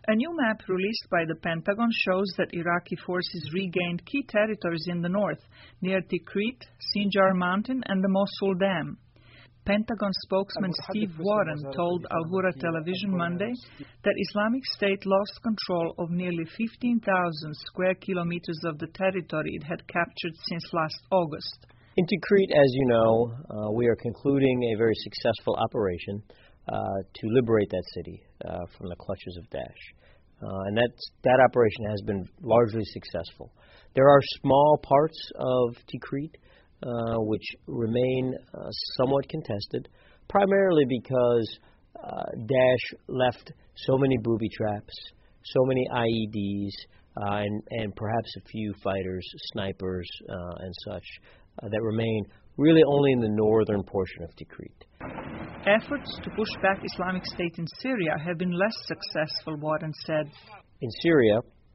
A new map released by the Pentagon shows that Iraqi forces regained key territories in the north, near Tikrit, Sinjar Mountain, and the Mosul Dam. Pentagon spokesman Steve Warren told Al Hura Television Monday that Islamic State lost control of nearly 15,000 square kilometers of the territory it had captured since last August. In Tikrit, as you know, we are concluding a very successful operation to liberate that city from the clutches of Daesh. And that operation has been largely successful. There are small parts of Tikrit which remain somewhat contested, primarily because Daesh left so many booby traps, so many IEDs, and perhaps a few fighters, snipers, and such that remain really only in the northern portion of Tikrit. Efforts to push back Islamic State in Syria have been less successful, Warren said. In Syria,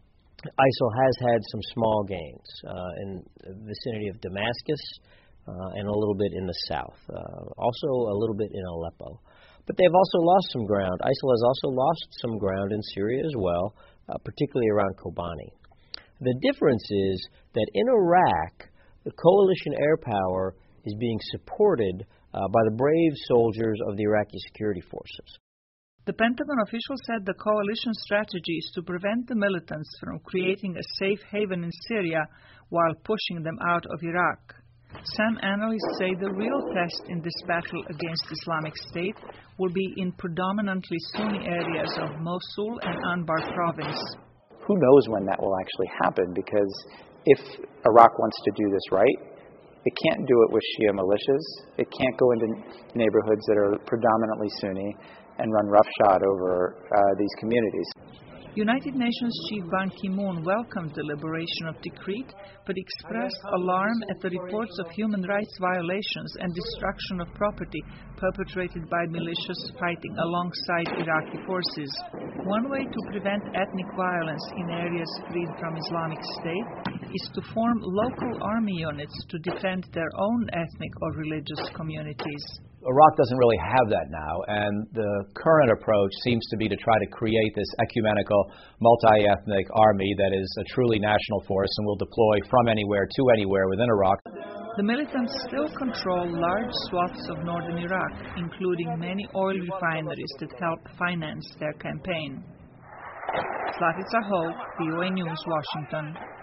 ISIL has had some small gains in the vicinity of Damascus and a little bit in the south, also a little bit in Aleppo. But they've also lost some ground. ISIL has also lost some ground in Syria as well, particularly around Kobani. The difference is that in Iraq, the coalition air power is being supported by the brave soldiers of the Iraqi security forces. The Pentagon official said the coalition strategy is to prevent the militants from creating a safe haven in Syria while pushing them out of Iraq. Some analysts say the real test in this battle against Islamic State will be in predominantly Sunni areas of Mosul and Anbar province. Who knows when that will actually happen, because if Iraq wants to do this right, it can't do it with Shia militias. It can't go into neighborhoods that are predominantly Sunni and run roughshod over these communities. United Nations Chief Ban Ki-moon welcomed the liberation of Tikrit, but expressed alarm at the reports of human rights violations and destruction of property perpetrated by militias fighting alongside Iraqi forces. One way to prevent ethnic violence in areas freed from Islamic State is to form local army units to defend their own ethnic or religious communities. Iraq doesn't really have that now, and the current approach seems to be to try to create this ecumenical, multi-ethnic army that is a truly national force and will deploy from anywhere to anywhere within Iraq. The militants still control large swaths of northern Iraq, including many oil refineries that help finance their campaign. Slavica Holt, VOA News, Washington.